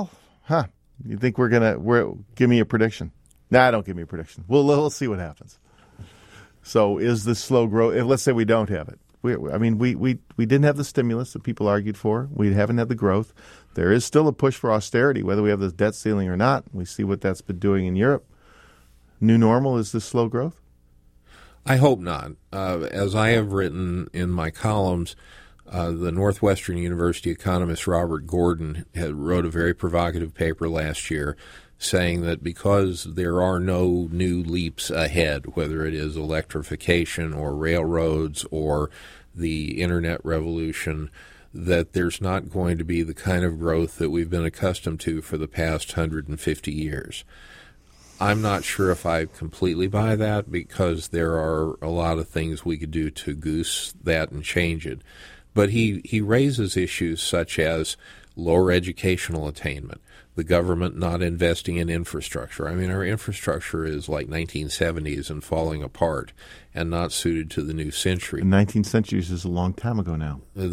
Huh. You think give me a prediction? Nah, don't give me a prediction. We'll see what happens. So is this slow growth, let's say we don't have it. We didn't have the stimulus that people argued for. We haven't had the growth. There is still a push for austerity, whether we have this debt ceiling or not. We see what that's been doing in Europe. New normal is this slow growth? I hope not. As I have written in my columns, the Northwestern University economist Robert Gordon wrote a very provocative paper last year saying that because there are no new leaps ahead, whether it is electrification or railroads or the internet revolution, that there's not going to be the kind of growth that we've been accustomed to for the past 150 years. I'm not sure if I completely buy that because there are a lot of things we could do to goose that and change it. But he raises issues such as lower educational attainment, the government not investing in infrastructure. I mean, our infrastructure is like 1970s and falling apart and not suited to the new century. The 19th century is a long time ago now. The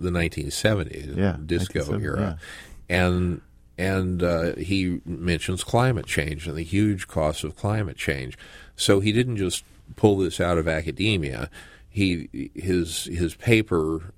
1970s, disco era. Yeah. And he mentions climate change and the huge costs of climate change. So he didn't just pull this out of academia. His paper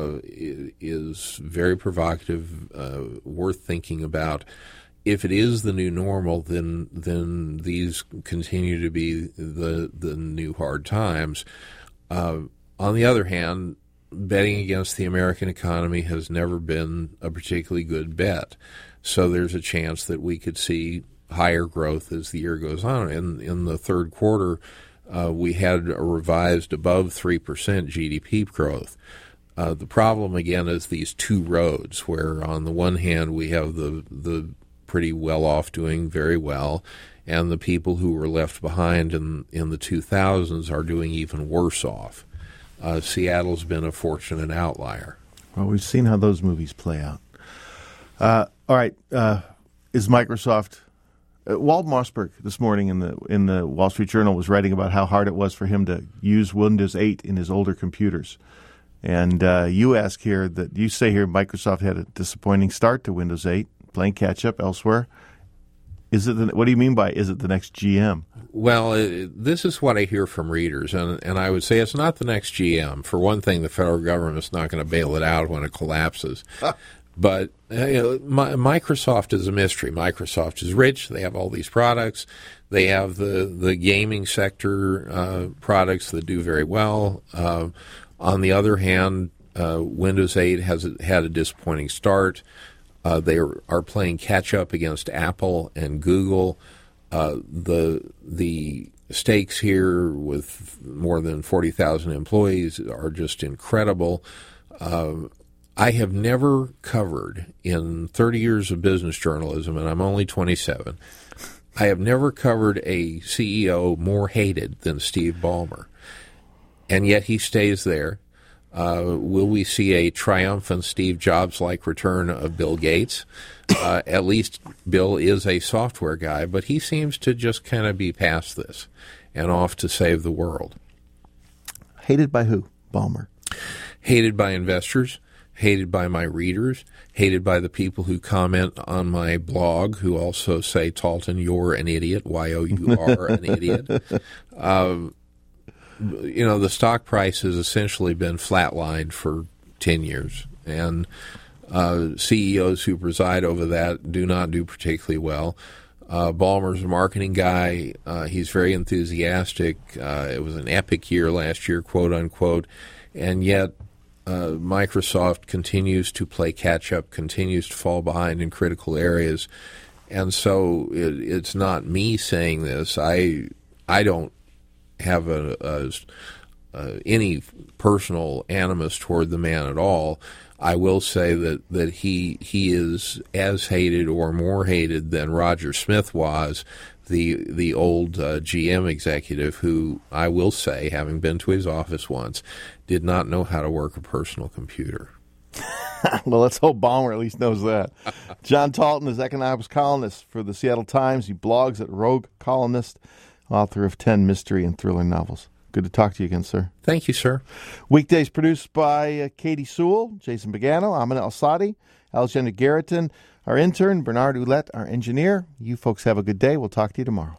is very provocative, worth thinking about. If it is the new normal, then these continue to be the new hard times. On the other hand, betting against the American economy has never been a particularly good bet. So there's a chance that we could see higher growth as the year goes on. In the third quarter, we had a revised above 3% GDP growth. The problem, again, is these two roads, where on the one hand we have the pretty well-off doing very well, and the people who were left behind in the 2000s are doing even worse off. Seattle's been a fortunate outlier. Well, we've seen how those movies play out. All right, is Microsoft... Wald Mossberg this morning in the Wall Street Journal was writing about how hard it was for him to use Windows 8 in his older computers. And you say here Microsoft had a disappointing start to Windows 8, playing catch-up elsewhere. What do you mean by, is it the next GM? Well, this is what I hear from readers, and I would say it's not the next GM. For one thing, the federal government's not going to bail it out when it collapses. But Microsoft is a mystery. Microsoft is rich. They have all these products. They have the gaming sector products that do very well. On the other hand, Windows 8 has had a disappointing start. They are playing catch-up against Apple and Google. The stakes here with more than 40,000 employees are just incredible. I have never covered, in 30 years of business journalism, and I'm only 27, I have never covered a CEO more hated than Steve Ballmer. And yet he stays there. Will we see a triumphant Steve Jobs-like return of Bill Gates? At least Bill is a software guy, but he seems to just kind of be past this and off to save the world. Hated by who, Ballmer? Hated by investors. Hated by my readers, hated by the people who comment on my blog, who also say, Talton, you're an idiot, you are an idiot. The stock price has essentially been flatlined for 10 years, and CEOs who preside over that do not do particularly well. Ballmer's a marketing guy. He's very enthusiastic. It was an epic year last year, quote unquote, and yet Microsoft continues to play catch-up, continues to fall behind in critical areas. And so it's not me saying this. I don't have any personal animus toward the man at all. I will say that he is as hated or more hated than Roger Smith was, the old GM executive who, I will say, having been to his office once, did not know how to work a personal computer. Well, let's hope Ballmer at least knows that. John Talton is economics columnist for the Seattle Times. He blogs at Rogue Columnist, author of 10 mystery and thriller novels. Good to talk to you again, sir. Thank you, sir. Weekdays produced by Katie Sewell, Jason Pagano, Amin Al-Sadi, Alexander Garreton, our intern, Bernard Ouellette, our engineer. You folks have a good day. We'll talk to you tomorrow.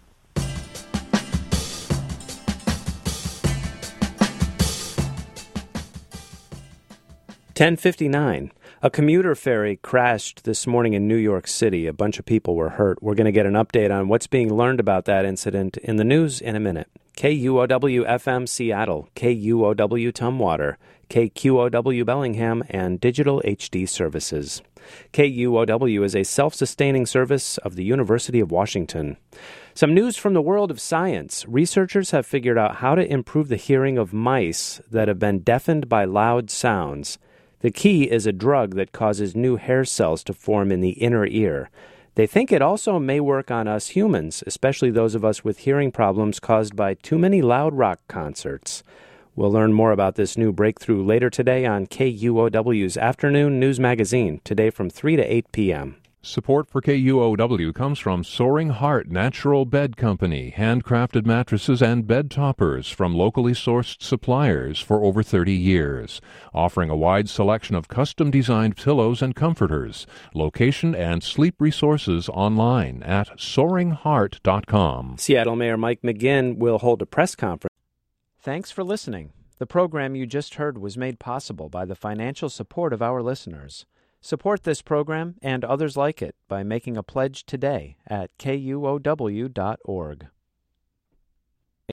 $10:59. A commuter ferry crashed this morning in New York City. A bunch of people were hurt. We're going to get an update on what's being learned about that incident in the news in a minute. KUOW-FM Seattle, KUOW Tumwater, KQOW Bellingham, and Digital HD Services. KUOW is a self-sustaining service of the University of Washington. Some news from the world of science. Researchers have figured out how to improve the hearing of mice that have been deafened by loud sounds. The key is a drug that causes new hair cells to form in the inner ear. They think it also may work on us humans, especially those of us with hearing problems caused by too many loud rock concerts. We'll learn more about this new breakthrough later today on KUOW's Afternoon News Magazine, today from 3 to 8 p.m. Support for KUOW comes from Soaring Heart Natural Bed Company, handcrafted mattresses and bed toppers from locally sourced suppliers for over 30 years, offering a wide selection of custom-designed pillows and comforters. Location and sleep resources online at SoaringHeart.com. Seattle Mayor Mike McGinn will hold a press conference. Thanks for listening. The program you just heard was made possible by the financial support of our listeners. Support this program and others like it by making a pledge today at KUOW.org.